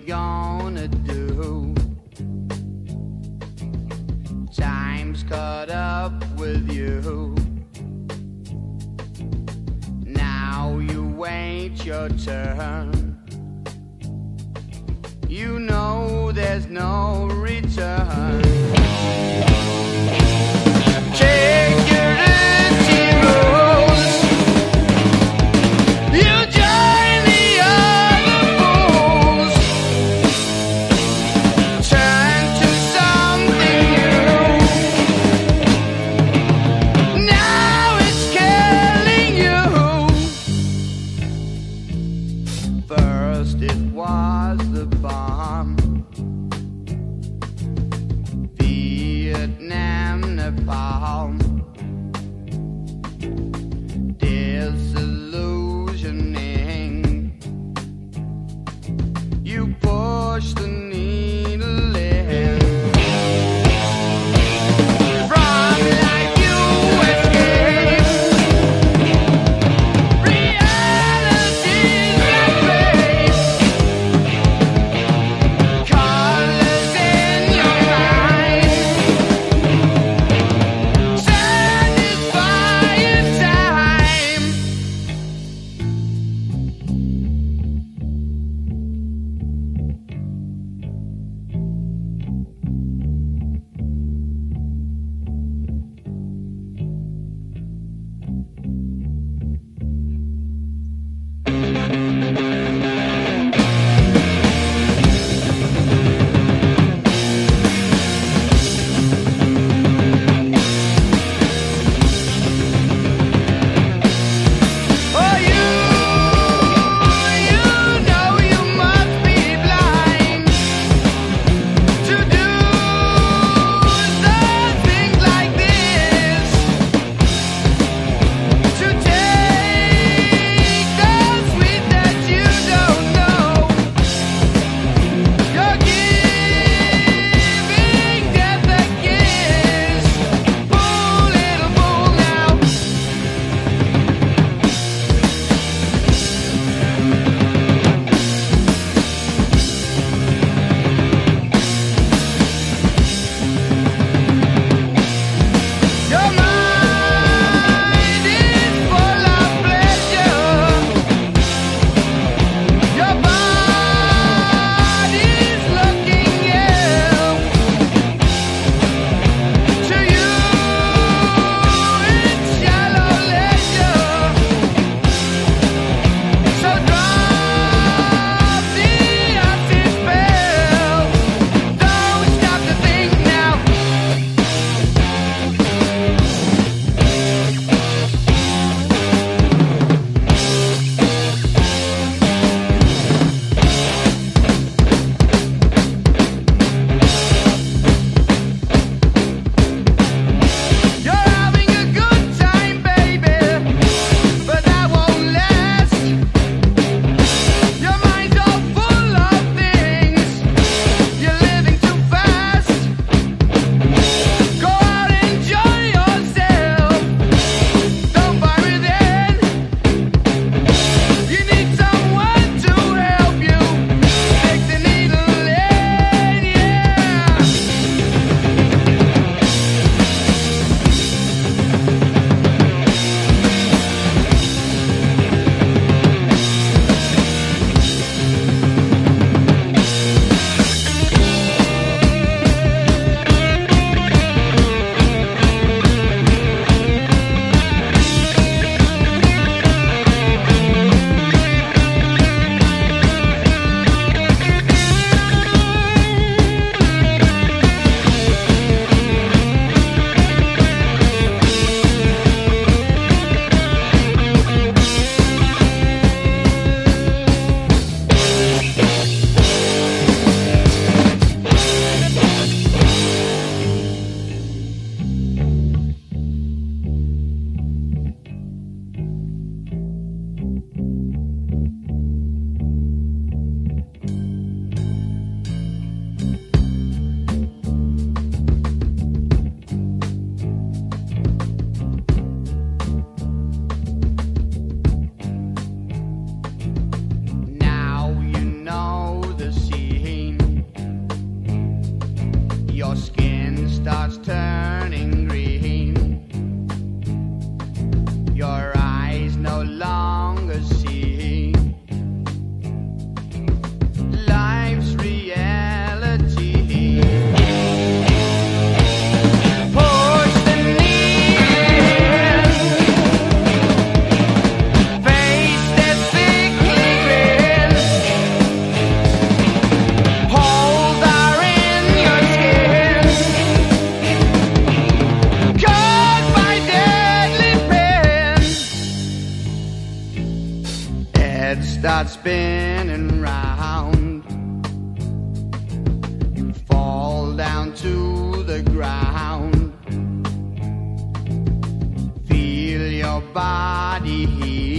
gonna do? Time's caught up with you. Now you wait your turn. You know there's no return. Take your empty roads. You join the other fools. Turn to something new. Now it's killing you. First it was the bomb. Vietnam, Nepal. Disillusioning. You push the needle in. From life you escape. Reality's your fate. Colors in your mind. Satisfying time. Oh, you know you must be blind to do something like this. To take the sweet that you don't know. You're giving death a kiss. Fool, little fool now. Your mind is full of pleasure. Your body's looking ill. To you, it's shallow leisure. So drop the acid spell. Don't stop to think now. head starts spinning round. You fall down to the ground. Feel your body heat.